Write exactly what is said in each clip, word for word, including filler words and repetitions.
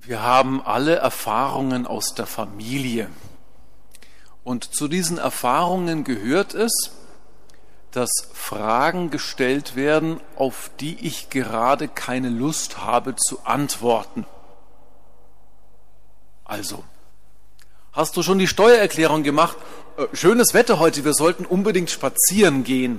Wir haben alle Erfahrungen aus der Familie. Und zu diesen Erfahrungen gehört es, dass Fragen gestellt werden, auf die ich gerade keine Lust habe zu antworten. Also, hast du schon die Steuererklärung gemacht? Äh, schönes Wetter heute, wir sollten unbedingt spazieren gehen.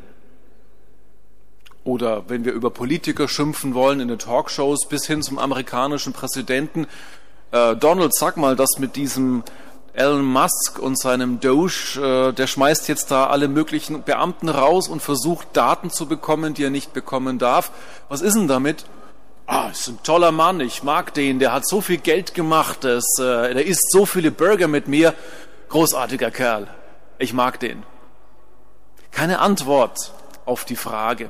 Oder wenn wir über Politiker schimpfen wollen in den Talkshows bis hin zum amerikanischen Präsidenten, äh, Donald, sag mal, das mit diesem Elon Musk und seinem Doge, äh, der schmeißt jetzt da alle möglichen Beamten raus und versucht Daten zu bekommen, die er nicht bekommen darf. Was ist denn damit? Ah, ist ein toller Mann, ich mag den, der hat so viel Geld gemacht, das, äh, der isst so viele Burger mit mir. Großartiger Kerl, ich mag den. Keine Antwort auf die Frage.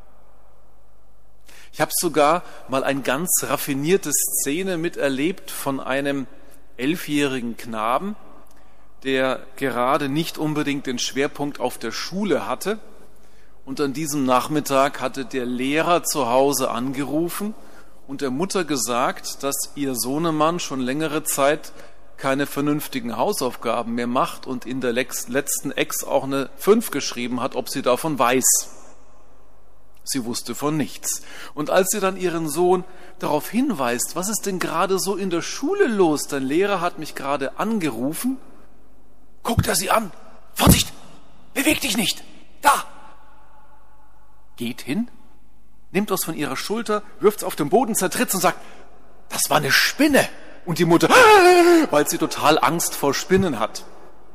Ich habe sogar mal eine ganz raffinierte Szene miterlebt von einem elfjährigen Knaben, der gerade nicht unbedingt den Schwerpunkt auf der Schule hatte. Und an diesem Nachmittag hatte der Lehrer zu Hause angerufen und der Mutter gesagt, dass ihr Sohnemann schon längere Zeit keine vernünftigen Hausaufgaben mehr macht und in der letzten Ex auch eine fünf geschrieben hat, ob sie davon weiß. Sie wusste von nichts. Und als sie dann ihren Sohn darauf hinweist, was ist denn gerade so in der Schule los? Dein Lehrer hat mich gerade angerufen. Guckt er sie an. Vorsicht! Beweg dich nicht! Da! Geht hin, nimmt was von ihrer Schulter, wirft es auf den Boden, zertritt und sagt, das war eine Spinne. Und die Mutter, weil sie total Angst vor Spinnen hat.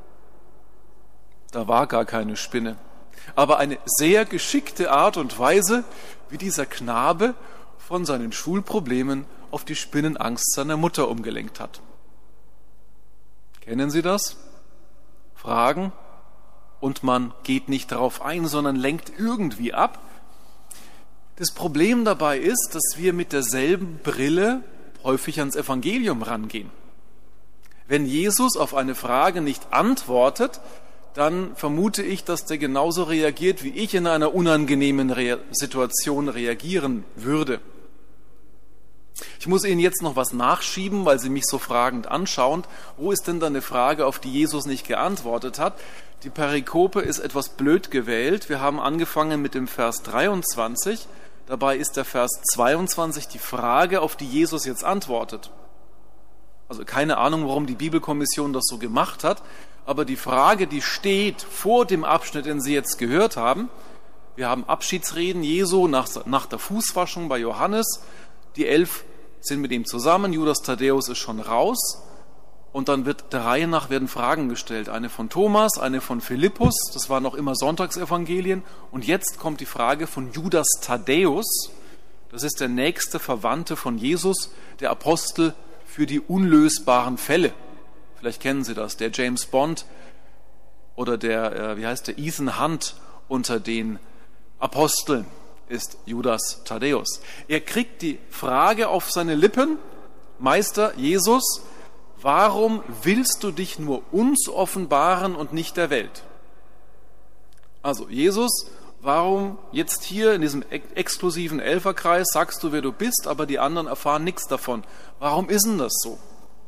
Da war gar keine Spinne. Aber eine sehr geschickte Art und Weise, wie dieser Knabe von seinen Schulproblemen auf die Spinnenangst seiner Mutter umgelenkt hat. Kennen Sie das? Fragen und man geht nicht darauf ein, sondern lenkt irgendwie ab. Das Problem dabei ist, dass wir mit derselben Brille häufig ans Evangelium rangehen. Wenn Jesus auf eine Frage nicht antwortet, dann vermute ich, dass der genauso reagiert, wie ich in einer unangenehmen Re- Situation reagieren würde. Ich muss Ihnen jetzt noch was nachschieben, weil Sie mich so fragend anschauen. Wo ist denn da eine Frage, auf die Jesus nicht geantwortet hat? Die Perikope ist etwas blöd gewählt. Wir haben angefangen mit dem Vers dreiundzwanzig. Dabei ist der Vers zweiundzwanzig die Frage, auf die Jesus jetzt antwortet. Also keine Ahnung, warum die Bibelkommission das so gemacht hat. Aber die Frage, die steht vor dem Abschnitt, den Sie jetzt gehört haben, wir haben Abschiedsreden Jesu nach, nach der Fußwaschung bei Johannes. Die elf sind mit ihm zusammen, Judas Thaddäus ist schon raus. Und dann wird der Reihe nach werden Fragen gestellt. Eine von Thomas, eine von Philippus, das waren noch immer Sonntagsevangelien. Und jetzt kommt die Frage von Judas Thaddäus. Das ist der nächste Verwandte von Jesus, der Apostel für die unlösbaren Fälle. Vielleicht kennen Sie das, der James Bond oder der, äh, wie heißt der, Ethan Hunt unter den Aposteln ist Judas Thaddäus. Er kriegt die Frage auf seine Lippen, Meister Jesus, warum willst du dich nur uns offenbaren und nicht der Welt? Also Jesus, warum jetzt hier in diesem ex- exklusiven Elferkreis sagst du, wer du bist, aber die anderen erfahren nichts davon? Warum ist denn das so?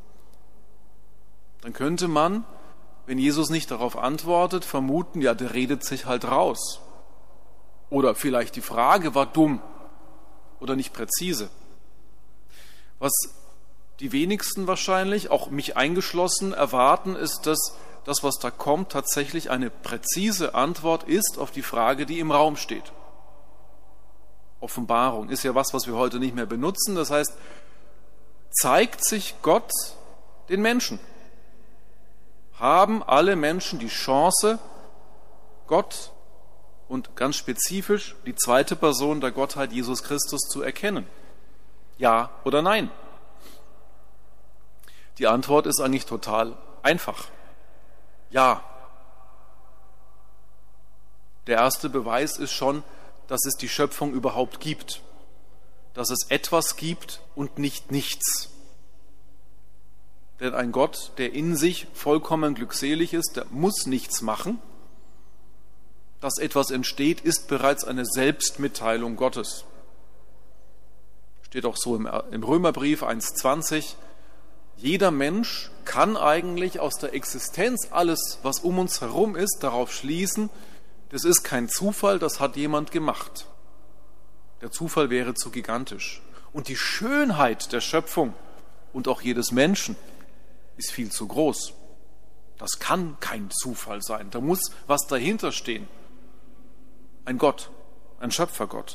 Dann könnte man, wenn Jesus nicht darauf antwortet, vermuten, ja, der redet sich halt raus. Oder vielleicht die Frage war dumm oder nicht präzise. Was die wenigsten wahrscheinlich, auch mich eingeschlossen, erwarten, ist, dass das, was da kommt, tatsächlich eine präzise Antwort ist auf die Frage, die im Raum steht. Offenbarung ist ja was, was wir heute nicht mehr benutzen. Das heißt, zeigt sich Gott den Menschen? Haben alle Menschen die Chance, Gott und ganz spezifisch die zweite Person der Gottheit, Jesus Christus, zu erkennen? Ja oder nein? Die Antwort ist eigentlich total einfach. Ja. Der erste Beweis ist schon, dass es die Schöpfung überhaupt gibt. Dass es etwas gibt und nicht nichts. Denn ein Gott, der in sich vollkommen glückselig ist, der muss nichts machen. Dass etwas entsteht, ist bereits eine Selbstmitteilung Gottes. Steht auch so im, im Römerbrief eins zwanzig. Jeder Mensch kann eigentlich aus der Existenz alles, was um uns herum ist, darauf schließen, das ist kein Zufall, das hat jemand gemacht. Der Zufall wäre zu gigantisch. Und die Schönheit der Schöpfung und auch jedes Menschen ist viel zu groß. Das kann kein Zufall sein. Da muss was dahinter stehen. Ein Gott, ein Schöpfergott.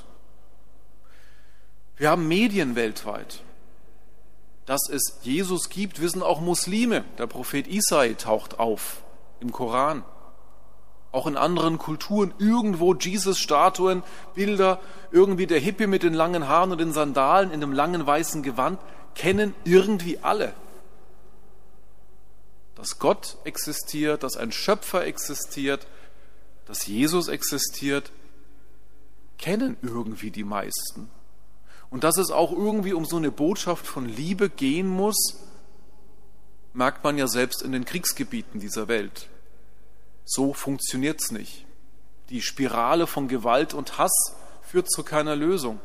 Wir haben Medien weltweit. Dass es Jesus gibt, wissen auch Muslime. Der Prophet Isai taucht auf im Koran. Auch in anderen Kulturen irgendwo Jesus-Statuen, Bilder, irgendwie der Hippie mit den langen Haaren und den Sandalen in dem langen weißen Gewand, kennen irgendwie alle. Dass Gott existiert, dass ein Schöpfer existiert, dass Jesus existiert, kennen irgendwie die meisten. Und dass es auch irgendwie um so eine Botschaft von Liebe gehen muss, merkt man ja selbst in den Kriegsgebieten dieser Welt. So funktioniert es nicht. Die Spirale von Gewalt und Hass führt zu keiner Lösung.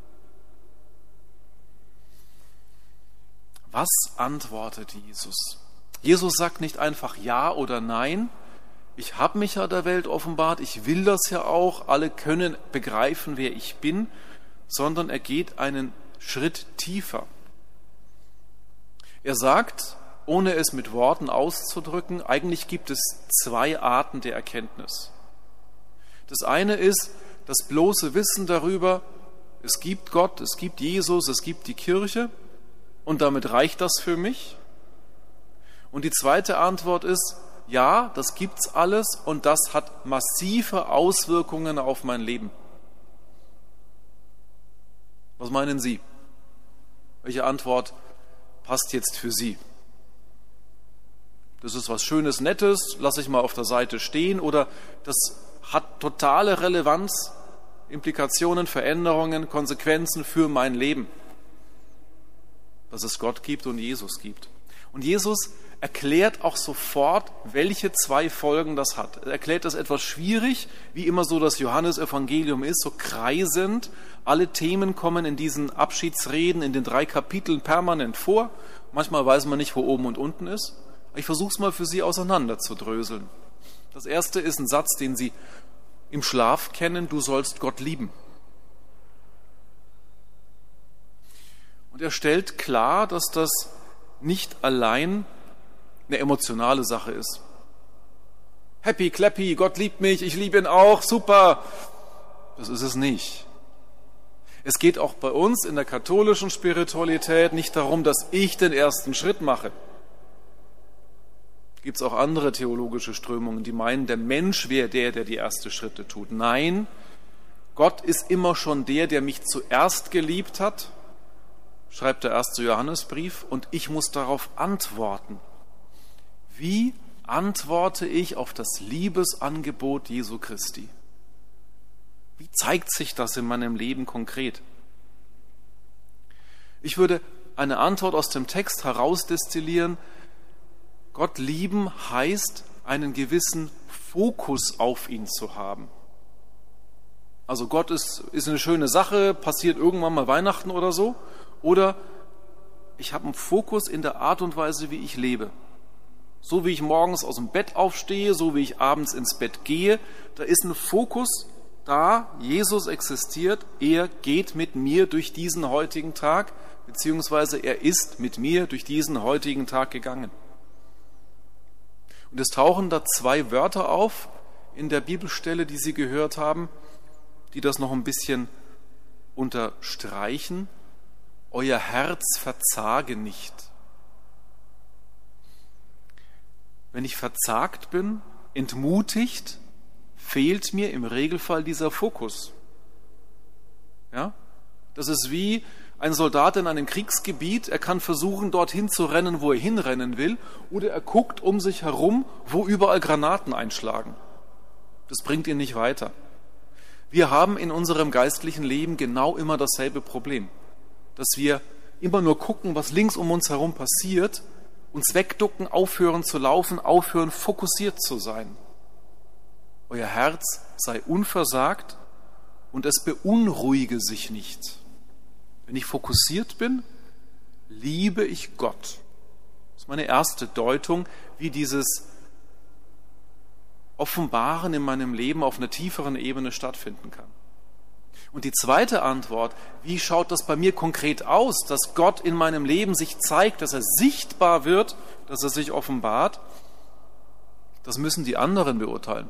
Was antwortet Jesus? Jesus sagt nicht einfach Ja oder Nein. Ich habe mich ja der Welt offenbart, ich will das ja auch, alle können begreifen, wer ich bin, sondern er geht einen Schritt tiefer. Er sagt, ohne es mit Worten auszudrücken, eigentlich gibt es zwei Arten der Erkenntnis. Das eine ist das bloße Wissen darüber, es gibt Gott, es gibt Jesus, es gibt die Kirche und damit reicht das für mich. Und die zweite Antwort ist, ja, das gibt's alles und das hat massive Auswirkungen auf mein Leben. Was meinen Sie? Welche Antwort passt jetzt für Sie? Das ist was Schönes, Nettes, lasse ich mal auf der Seite stehen, oder das hat totale Relevanz, Implikationen, Veränderungen, Konsequenzen für mein Leben, dass es Gott gibt und Jesus gibt. Und Jesus erklärt auch sofort, welche zwei Folgen das hat. Er erklärt das etwas schwierig, wie immer so das Johannesevangelium ist, so kreisend. Alle Themen kommen in diesen Abschiedsreden, in den drei Kapiteln permanent vor. Manchmal weiß man nicht, wo oben und unten ist. Ich versuche es mal für Sie auseinander zu dröseln. Das erste ist ein Satz, den Sie im Schlaf kennen: Du sollst Gott lieben. Und er stellt klar, dass das nicht allein eine emotionale Sache ist. Happy, clappy, Gott liebt mich, ich liebe ihn auch, super. Das ist es nicht. Es geht auch bei uns in der katholischen Spiritualität nicht darum, dass ich den ersten Schritt mache. Gibt es auch andere theologische Strömungen, die meinen, der Mensch wäre der, der die ersten Schritte tut. Nein, Gott ist immer schon der, der mich zuerst geliebt hat, schreibt der erste Johannesbrief, und ich muss darauf antworten. Wie antworte ich auf das Liebesangebot Jesu Christi? Wie zeigt sich das in meinem Leben konkret? Ich würde eine Antwort aus dem Text herausdestillieren. Gott lieben heißt, einen gewissen Fokus auf ihn zu haben. Also Gott ist, ist eine schöne Sache, passiert irgendwann mal Weihnachten oder so. Oder ich habe einen Fokus in der Art und Weise, wie ich lebe. So wie ich morgens aus dem Bett aufstehe, so wie ich abends ins Bett gehe, da ist ein Fokus da, Jesus existiert, er geht mit mir durch diesen heutigen Tag, beziehungsweise er ist mit mir durch diesen heutigen Tag gegangen. Und es tauchen da zwei Wörter auf in der Bibelstelle, die Sie gehört haben, die das noch ein bisschen unterstreichen. Euer Herz verzage nicht. Wenn ich verzagt bin, entmutigt, fehlt mir im Regelfall dieser Fokus. Ja? Das ist wie ein Soldat in einem Kriegsgebiet. Er kann versuchen, dorthin zu rennen, wo er hinrennen will, oder er guckt um sich herum, wo überall Granaten einschlagen. Das bringt ihn nicht weiter. Wir haben in unserem geistlichen Leben genau immer dasselbe Problem, dass wir immer nur gucken, was links um uns herum passiert, uns wegducken, aufhören zu laufen, aufhören fokussiert zu sein. Euer Herz sei unversagt und es beunruhige sich nicht. Wenn ich fokussiert bin, liebe ich Gott. Das ist meine erste Deutung, wie dieses Offenbaren in meinem Leben auf einer tieferen Ebene stattfinden kann. Und die zweite Antwort, wie schaut das bei mir konkret aus, dass Gott in meinem Leben sich zeigt, dass er sichtbar wird, dass er sich offenbart, das müssen die anderen beurteilen.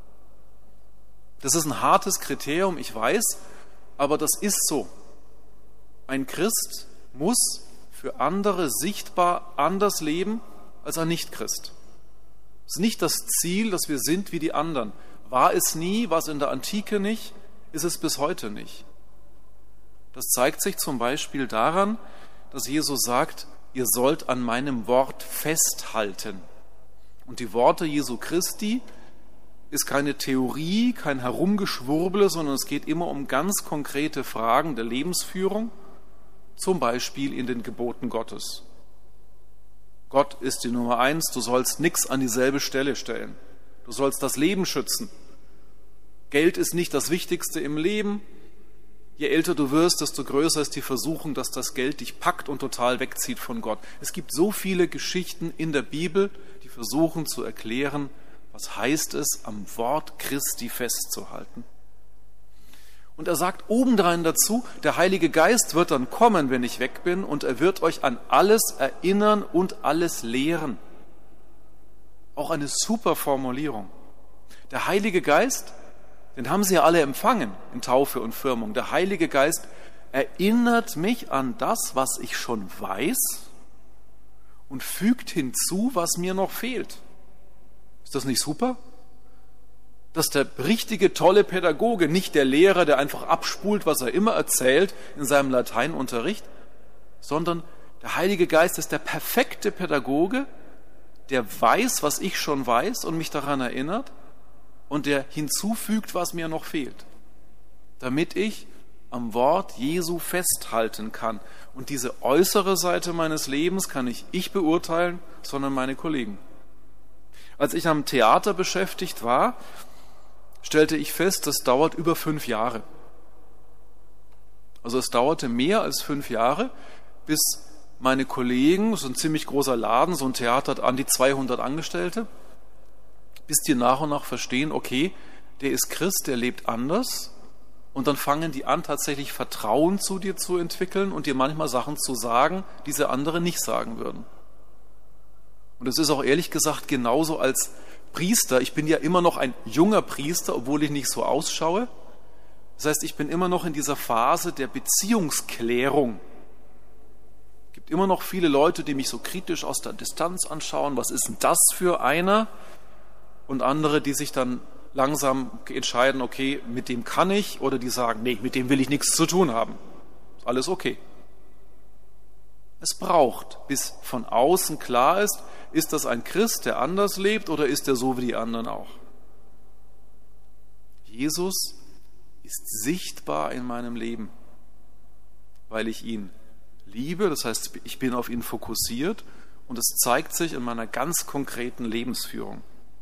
Das ist ein hartes Kriterium, ich weiß, aber das ist so. Ein Christ muss für andere sichtbar anders leben als ein Nichtchrist. Es ist nicht das Ziel, dass wir sind wie die anderen. War es nie, war es in der Antike nicht, ist es bis heute nicht. Das zeigt sich zum Beispiel daran, dass Jesus sagt, ihr sollt an meinem Wort festhalten. Und die Worte Jesu Christi ist keine Theorie, kein Herumgeschwurbele, sondern es geht immer um ganz konkrete Fragen der Lebensführung, zum Beispiel in den Geboten Gottes. Gott ist die Nummer eins, du sollst nichts an dieselbe Stelle stellen. Du sollst das Leben schützen. Geld ist nicht das Wichtigste im Leben. Je älter du wirst, desto größer ist die Versuchung, dass das Geld dich packt und total wegzieht von Gott. Es gibt so viele Geschichten in der Bibel, die versuchen zu erklären, was heißt es, am Wort Christi festzuhalten. Und er sagt obendrein dazu, der Heilige Geist wird dann kommen, wenn ich weg bin, und er wird euch an alles erinnern und alles lehren. Auch eine super Formulierung. Der Heilige Geist, den haben Sie ja alle empfangen in Taufe und Firmung. Der Heilige Geist erinnert mich an das, was ich schon weiß und fügt hinzu, was mir noch fehlt. Ist das nicht super? Dass der richtige, tolle Pädagoge, nicht der Lehrer, der einfach abspult, was er immer erzählt in seinem Lateinunterricht, sondern der Heilige Geist ist der perfekte Pädagoge, der weiß, was ich schon weiß und mich daran erinnert, und der hinzufügt, was mir noch fehlt, damit ich am Wort Jesu festhalten kann. Und diese äußere Seite meines Lebens kann nicht ich beurteilen, sondern meine Kollegen. Als ich am Theater beschäftigt war, stellte ich fest, das dauert über fünf Jahre. Also es dauerte mehr als fünf Jahre, bis meine Kollegen, so ein ziemlich großer Laden, so ein Theater hat an die zweihundert Angestellte, bis die nach und nach verstehen, okay, der ist Christ, der lebt anders, und dann fangen die an, tatsächlich Vertrauen zu dir zu entwickeln und dir manchmal Sachen zu sagen, die sie andere nicht sagen würden. Und es ist auch ehrlich gesagt genauso als Priester. Ich bin ja immer noch ein junger Priester, obwohl ich nicht so ausschaue. Das heißt, ich bin immer noch in dieser Phase der Beziehungsklärung. Es gibt immer noch viele Leute, die mich so kritisch aus der Distanz anschauen. Was ist denn das für einer? Und andere, die sich dann langsam entscheiden, okay, mit dem kann ich, oder die sagen, nee, mit dem will ich nichts zu tun haben. Ist alles okay. Es braucht, bis von außen klar ist, ist das ein Christ, der anders lebt, oder ist er so wie die anderen auch? Jesus ist sichtbar in meinem Leben, weil ich ihn liebe, das heißt, ich bin auf ihn fokussiert, und es zeigt sich in meiner ganz konkreten Lebensführung.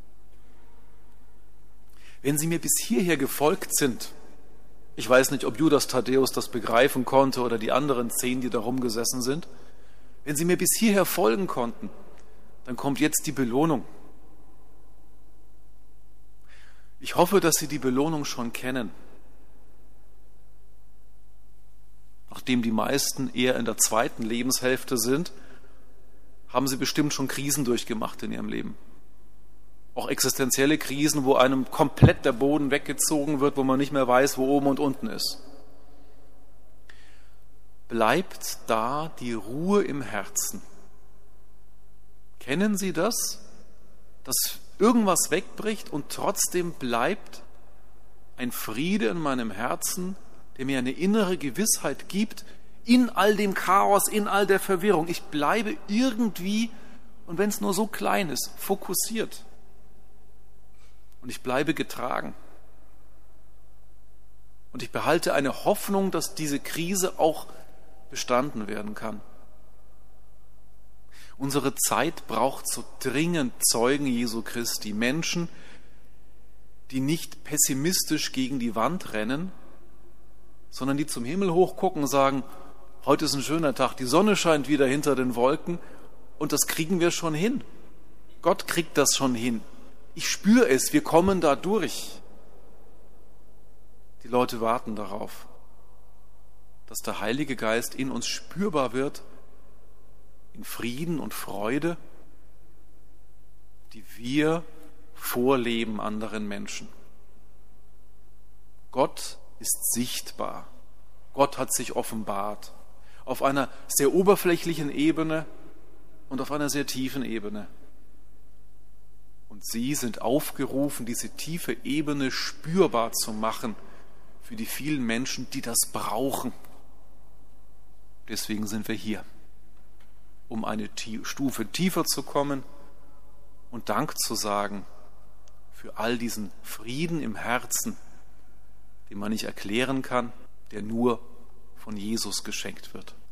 Wenn Sie mir bis hierher gefolgt sind, ich weiß nicht, ob Judas Thaddäus das begreifen konnte oder die anderen zehn, die da rumgesessen sind, wenn Sie mir bis hierher folgen konnten, dann kommt jetzt die Belohnung. Ich hoffe, dass Sie die Belohnung schon kennen. Nachdem die meisten eher in der zweiten Lebenshälfte sind, haben Sie bestimmt schon Krisen durchgemacht in Ihrem Leben. Auch existenzielle Krisen, wo einem komplett der Boden weggezogen wird, wo man nicht mehr weiß, wo oben und unten ist. Bleibt da die Ruhe im Herzen. Kennen Sie das? Dass irgendwas wegbricht und trotzdem bleibt ein Friede in meinem Herzen, der mir eine innere Gewissheit gibt, in all dem Chaos, in all der Verwirrung. Ich bleibe irgendwie, und wenn es nur so klein ist, fokussiert. Und ich bleibe getragen. Und ich behalte eine Hoffnung, dass diese Krise auch bestanden werden kann. Unsere Zeit braucht so dringend Zeugen Jesu Christi, Menschen, die nicht pessimistisch gegen die Wand rennen, sondern die zum Himmel hochgucken und sagen, heute ist ein schöner Tag, die Sonne scheint wieder hinter den Wolken und das kriegen wir schon hin. Gott kriegt das schon hin. Ich spüre es, wir kommen da durch. Die Leute warten darauf, dass der Heilige Geist in uns spürbar wird, in Frieden und Freude, die wir vorleben anderen Menschen. Gott ist sichtbar. Gott hat sich offenbart. Auf einer sehr oberflächlichen Ebene und auf einer sehr tiefen Ebene. Und Sie sind aufgerufen, diese tiefe Ebene spürbar zu machen für die vielen Menschen, die das brauchen. Deswegen sind wir hier, um eine Stufe tiefer zu kommen und Dank zu sagen für all diesen Frieden im Herzen, den man nicht erklären kann, der nur von Jesus geschenkt wird.